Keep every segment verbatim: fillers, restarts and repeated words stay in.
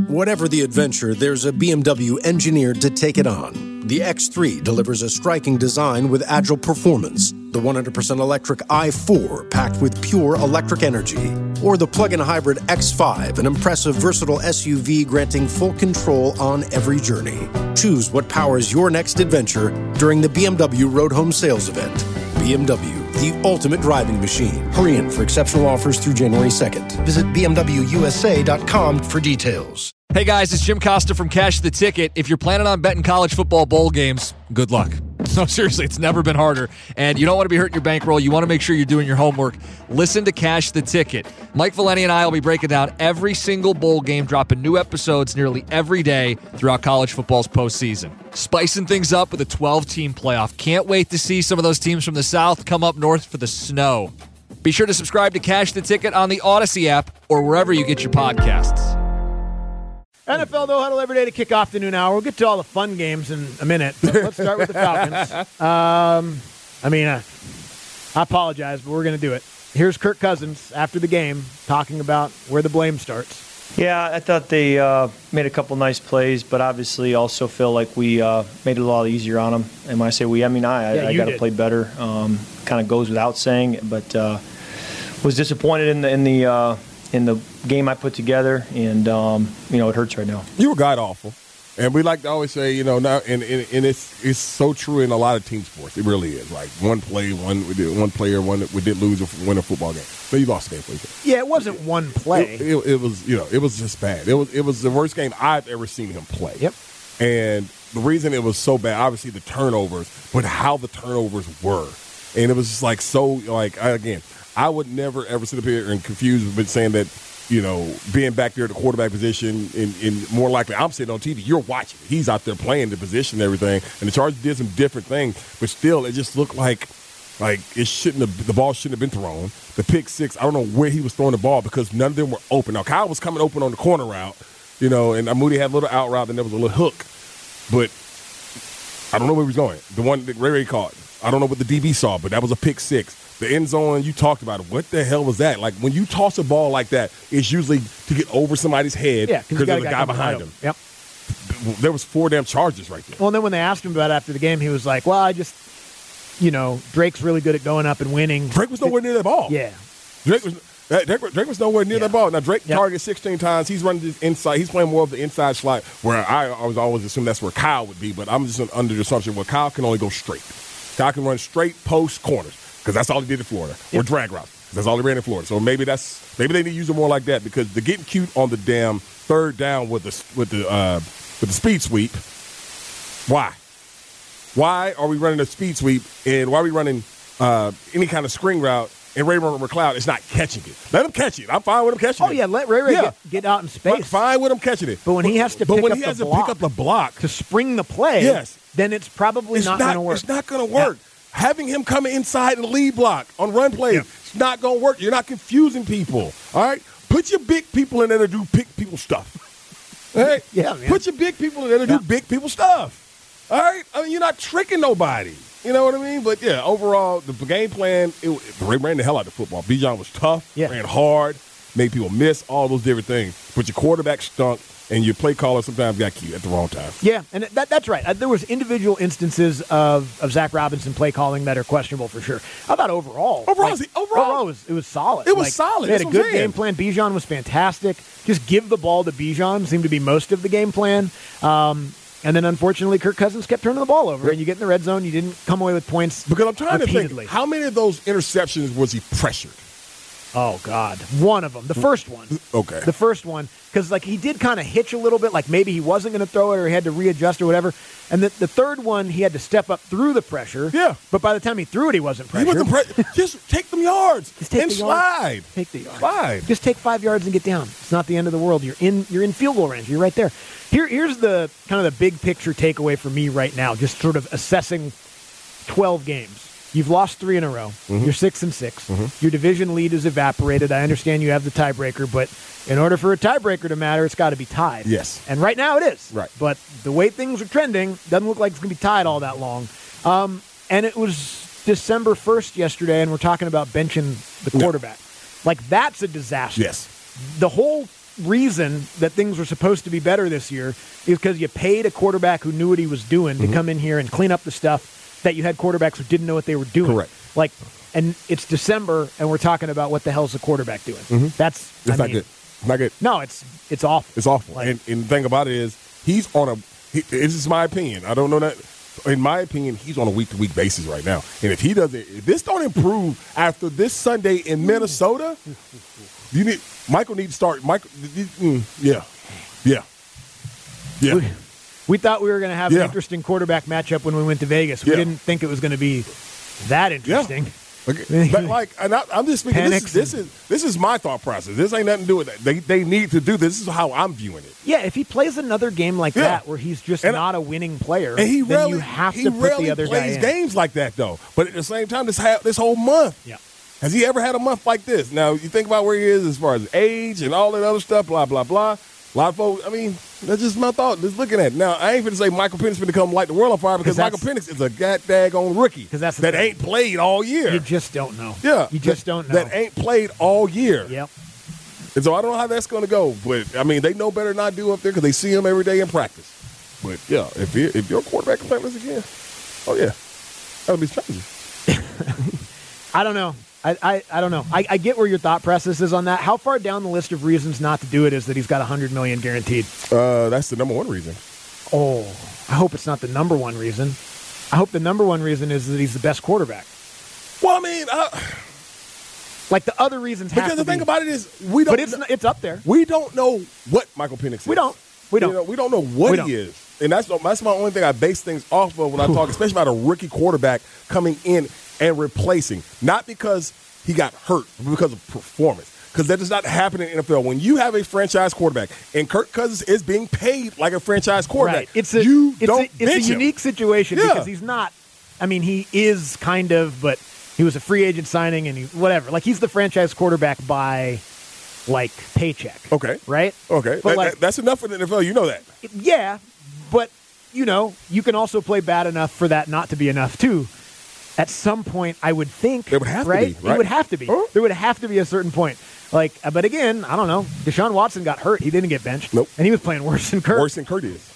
Whatever the adventure, there's a B M W engineered to take it on. The X three delivers a striking design with agile performance. The one hundred percent electric i four, packed with pure electric energy. Or the plug-in hybrid X five, an impressive, versatile S U V granting full control on every journey. Choose what powers your next adventure during the B M W Road Home Sales Event. B M W, the ultimate driving machine. Hurry in for exceptional offers through January second. Visit b m w u s a dot com for details. Hey guys, it's Jim Costa from Cash the Ticket. If you're planning on betting college football bowl games, good luck. No, seriously, it's never been harder. And you don't want to be hurting your bankroll. You want to make sure you're doing your homework. Listen to Cash the Ticket. Mike Valeni and I will be breaking down every single bowl game, dropping new episodes nearly every day throughout college football's postseason. Spicing things up with a twelve-team playoff. Can't wait to see some of those teams from the South come up north for the snow. Be sure to subscribe to Cash the Ticket on the Odyssey app or wherever you get your podcasts. N F L No Huddle every day to kick off the noon hour. We'll get to all the fun games in a minute. But let's start with the Falcons. Um, I mean, uh, I apologize, but we're going to do it. Here's Kirk Cousins after the game talking about where the blame starts. Yeah, I thought they uh, made a couple nice plays, but obviously also feel like we uh, made it a lot easier on them. And when I say we, I mean I. Yeah, I, I got to play better. Um, kind of goes without saying, but uh, was disappointed in the in the uh, in the game I put together, and um, you know it hurts right now. You were god awful, and we like to always say, you know, now and, and, and it's it's so true in a lot of team sports. It really is. Like one play, one we did, one player, one we did lose or win a football game. But you lost the game. Yeah, it wasn't one play. It, it, it was, you know, it was just bad. It was it was the worst game I've ever seen him play. Yep. And the reason it was so bad, obviously the turnovers, but how the turnovers were, and it was just like so. Like I, again, I would never ever sit up here and confuse with saying that, you know, being back there at the quarterback position, and, and more likely I'm sitting on T V, you're watching. He's out there playing the position and everything, and the Chargers did some different things, but still it just looked like like it shouldn't have, the ball shouldn't have been thrown. The pick six, I don't know where he was throwing the ball because none of them were open. Now, Kyle was coming open on the corner route, you know, and Moody had a little out route, and there was a little hook, but I don't know where he was going. The one that Ray Ray caught, I don't know what the D B saw, but that was a pick six. The end zone, you talked about it. What the hell was that? Like, when you toss a ball like that, it's usually to get over somebody's head yeah, because of the guy behind him. Yep. There was four damn charges right there. Well, and then when they asked him about it after the game, he was like, well, I just, you know, Drake's really good at going up and winning. Drake was nowhere near that ball. Yeah. Drake was Drake, Drake was nowhere near yeah. that ball. Now, Drake yep. targeted sixteen times. He's running this inside. He's playing more of the inside slot, where I, I was always assume that's where Kyle would be, but I'm just under the assumption where Kyle can only go straight. Kyle can run straight post corners. Because that's all he did in Florida, yep. or drag routes. That's all he ran in Florida. So maybe that's maybe they need to use it more like that, because they're getting cute on the damn third down with the with the uh, with the speed sweep. Why? Why are we running a speed sweep, and why are we running uh, any kind of screen route, and Ray Ray McCloud is not catching it? Let him catch it. I'm fine with him catching oh, it. Oh yeah, let Ray Ray yeah. get, get out in space. I'm fine with him catching it. But when he has to but pick when up he the has to block pick up the block to spring the play, yes. then it's probably it's not, not going to work. It's not going to work. Yeah. Having him coming inside and lead block on run plays, yep. it's not going to work. You're not confusing people, all right? Put your big people in there to do big people stuff, all right? yeah, man. Put your big people in there to yeah. do big people stuff, all right? I mean, you're not tricking nobody. You know what I mean? But, yeah, overall, the game plan, it, it ran the hell out of the football. Bijan was tough, yeah. ran hard, made people miss, all those different things. But your quarterback stunk. And your play caller sometimes got cute at the wrong time. Yeah, and that, that's right. Uh, there was individual instances of, of Zach Robinson play calling that are questionable for sure. How about overall? Overall, like, it, overall, overall it, was, it was solid. It was like, solid. They had that's a what good I'm game plan. Bijan was fantastic. Just give the ball to Bijan seemed to be most of the game plan. Um, and then, unfortunately, Kirk Cousins kept turning the ball over. And you get in the red zone, you didn't come away with points Because I'm trying repeatedly. to think, how many of those interceptions was he pressured? Oh, God. One of them. The first one. Okay. The first one. Because, like, he did kind of hitch a little bit. Like, maybe he wasn't going to throw it or he had to readjust or whatever. And the, the third one, he had to step up through the pressure. Yeah. But by the time he threw it, he wasn't pressured. He wasn't pre- Just take them yards Just take and the slide. Yards. Take the yards. Slide. Just take five yards and get down. It's not the end of the world. You're in You're in field goal range. You're right there. Here, Here's the kind of the big picture takeaway for me right now, just sort of assessing twelve games. You've lost three in a row. Mm-hmm. You're six and six. Mm-hmm. Your division lead is evaporated. I understand you have the tiebreaker, but in order for a tiebreaker to matter, it's got to be tied. Yes. And right now it is. Right. But the way things are trending, doesn't look like it's going to be tied all that long. Um, and it was December first yesterday, and we're talking about benching the quarterback. No. Like, that's a disaster. Yes. The whole reason that things were supposed to be better this year is because you paid a quarterback who knew what he was doing Mm-hmm. to come in here and clean up the stuff that you had quarterbacks who didn't know what they were doing. Correct. Like, and it's December, and we're talking about what the hell's the quarterback doing. Mm-hmm. That's It's I not mean, good. It's not good. No, it's it's awful. It's awful. Like- and, and the thing about it is, he's on a. He, this is my opinion. I don't know that. In my opinion, he's on a week to week basis right now. And if he doesn't, if this don't improve after this Sunday in Minnesota, you need Michael needs to start. Michael, mm, yeah, yeah, yeah. We, we thought we were going to have Yeah. an interesting quarterback matchup when we went to Vegas. We Yeah. didn't think it was going to be that interesting. Okay. But like, and I, I'm just speaking. This is, Panics this is this is my thought process. This ain't nothing to do with that. They they need to do this. This is how I'm viewing it. Yeah, if he plays another game like Yeah. that where he's just And- not a winning player, And he then rarely you have he to put rarely the other guy plays in. games like that though. But at the same time, this ha- this whole month, Yeah. has he ever had a month like this? Now you think about where he is as far as age and all that other stuff. Blah blah blah. A lot of folks. I mean, that's just my thought. Just looking at it. Now, I ain't going to say Michael Penix going to come light the world on fire because 'Cause Michael that's- Penix is a god daggone rookie 'Cause that's the that thing. ain't played all year. You just don't know. yeah, You just that, don't know. That ain't played all year. Yep. And so I don't know how that's going to go. But, I mean, they know better not do up there because they see him every day in practice. But, yeah, if he, if your quarterback can play this again, oh, yeah, that would be crazy. I don't know. I, I, I don't know. I, I get where your thought process is on that. How far down the list of reasons not to do it is that he's got one hundred million dollars guaranteed? Uh, that's the number one reason. Oh, I hope it's not the number one reason. I hope the number one reason is that he's the best quarterback. Well, I mean, I, Like the other reasons have because to the thing be. about it is we don't But it's, kn- it's up there. we don't know what Michael Penix is. We don't. We don't. You know, we don't know what We don't. he is. And that's that's my only thing I base things off of when I talk, especially about a rookie quarterback coming in and replacing. Not because he got hurt, but because of performance. Because that does not happen in the N F L. When you have a franchise quarterback, and Kirk Cousins is being paid like a franchise quarterback, Right. It's a, you it's don't a, it's bench a him. unique situation Yeah. because he's not. I mean, he is kind of, but he was a free agent signing and he, whatever. Like he's the franchise quarterback by like paycheck. Okay. Right. Okay. But That- like, that- that's enough for the N F L. You know that. yeah, but you know, you can also play bad enough for that not to be enough too. At some point, I would think It would have to right? be, right? It would have to be. Huh? There would have to be a certain point. Like, uh, but again, I don't know. Deshaun Watson got hurt. He didn't get benched. Nope. And he was playing worse than Kirk. Worse than Kurt is.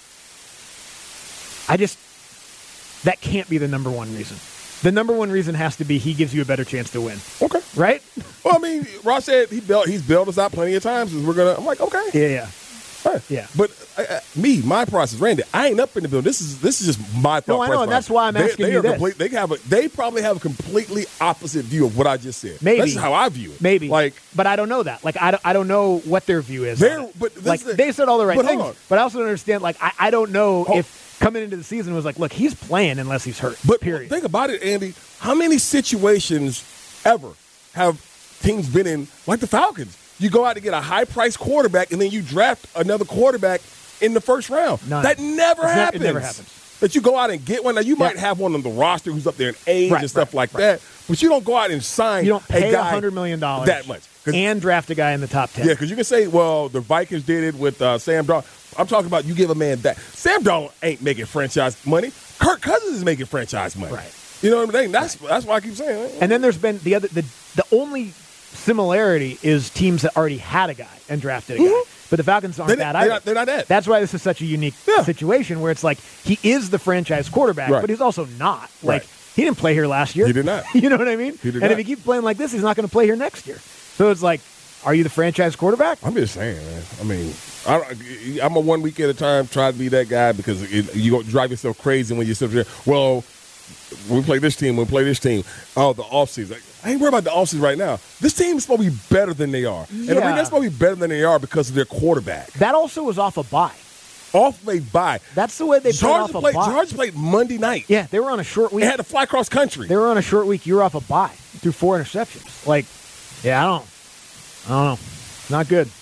I just that can't be the number one reason. The number one reason has to be he gives you a better chance to win, Okay. right? Well, I mean, Ross said he built, he's bailed us out plenty of times. And we're gonna. I'm like, okay. Yeah, yeah. Hey. Yeah. But uh, uh, me, my process, Randy, I ain't up in the building. This is this is just my thought. No, I know, process. and that's why I'm They- asking they you are this. complete- they have a, they probably have a completely opposite view of what I just said. Maybe. That's just how I view it. Maybe, Like, but I don't know that. Like, I don't, I don't know what their view is. They're- on it. but this like, is the- they said all the right but hold things, on. but I also don't understand. Like, I, I don't know Hold- if coming into the season was like, look, he's playing unless he's hurt. but period. think about it, Andy. How many situations ever have teams been in, like the Falcons? You go out to get a high-priced quarterback, and then you draft another quarterback in the first round. None. That never It's ne- it happens. never happens. That you go out and get one. Now, you might Yeah. have one on the roster who's up there in age Right, and stuff right, like right. that, but you don't go out and sign You don't a pay guy one hundred million dollars that much. 'Cause- and draft a guy in the top ten. Yeah, because you can say, well, the Vikings did it with uh, Sam Darnold. I'm talking about you give a man that. Sam Darnold ain't making franchise money. Kirk Cousins is making franchise money. Right. You know what I mean? That's that's why I keep saying it. And then there's been the other the the only similarity is teams that already had a guy and drafted a guy. Mhm. But the Falcons aren't They- that they're either. not- they're not that. That's why this is such a unique Yeah. situation where it's like he is the franchise quarterback, Right. but he's also not. Like Right. he didn't play here last year. He did not. You know what I mean? He did and not. if he keeps playing like this, he's not going to play here next year. So it's like, are you the franchise quarterback? I'm just saying, man. I mean, I don't, I'm a one week at a time try to be that guy because it, you go drive yourself crazy when you sit there. Well, we play this team, we play this team. Oh, the offseason. Like, I ain't worried about the offseason right now. This team is supposed to be better than they are. And the Yeah. reason they're supposed to be better than they are because of their quarterback. That also was off a bye. Off a bye. That's the way they played Georgia off played, a bye. Georgia played Monday night. Yeah, they were on a short week. They had to fly cross country. They were on a short week. You were off a bye through four interceptions. Like, yeah, I don't, I don't know. Not good.